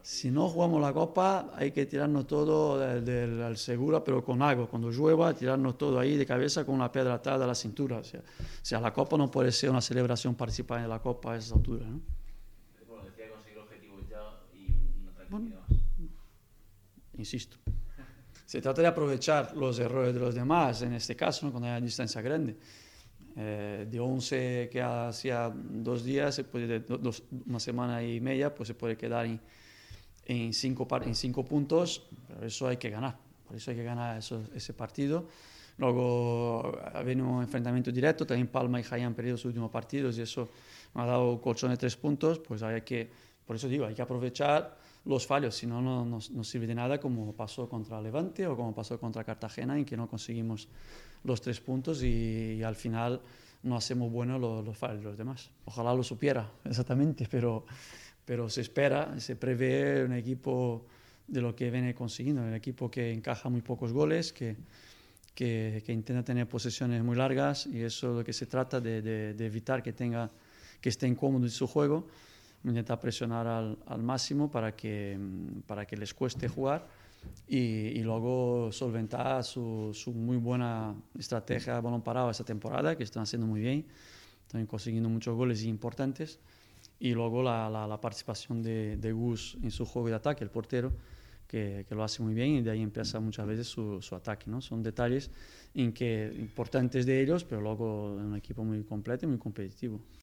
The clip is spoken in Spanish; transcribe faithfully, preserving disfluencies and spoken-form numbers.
Si no jugamos la Copa, hay que tirarnos todo del, del, al seguro, pero con algo. Cuando llueva, tirarnos todo ahí de cabeza con una piedra atada a la cintura. O sea, o sea, la Copa no puede ser una celebración participar en la Copa a esa altura, ¿no? Bueno, decía conseguir objetivos ya y una Bueno, tranquilidad más. insisto. Se trata de aprovechar los errores de los demás, en este caso, ¿no? Cuando hay una distancia grande. Eh, de once que hacía dos días, se puede, dos, una semana y media, pues se puede quedar en, en, cinco, en cinco puntos, pero eso hay que ganar. Por eso hay que ganar eso, ese partido. Luego ha venido un enfrentamiento directo, también Palma y Jaén han perdido sus últimos partidos y eso me ha dado colchón de tres puntos, pues hay que, por eso digo, hay que aprovechar los fallos, si no, no nos sirve de nada como pasó contra Levante o como pasó contra Cartagena, en que no conseguimos los tres puntos y, y al final no hacemos buenos los, los fallos de los demás. Ojalá lo supiera exactamente, pero, pero se espera, se prevé un equipo de lo que viene consiguiendo, un equipo que encaja muy pocos goles, que, que, que intenta tener posesiones muy largas y eso es lo que se trata, de, de, de evitar que, tenga, que esté incómodo en su juego. Intenta presionar al, al máximo para que, para que les cueste jugar y, y luego solventar su, su muy buena estrategia de balón parado esta temporada, que están haciendo muy bien, están consiguiendo muchos goles importantes, y luego la, la, la participación de, de Gus en su juego de ataque, el portero, que, que lo hace muy bien y de ahí empieza muchas veces su, su ataque, ¿no? Son detalles en que, importantes de ellos, pero luego es un equipo muy completo y muy competitivo.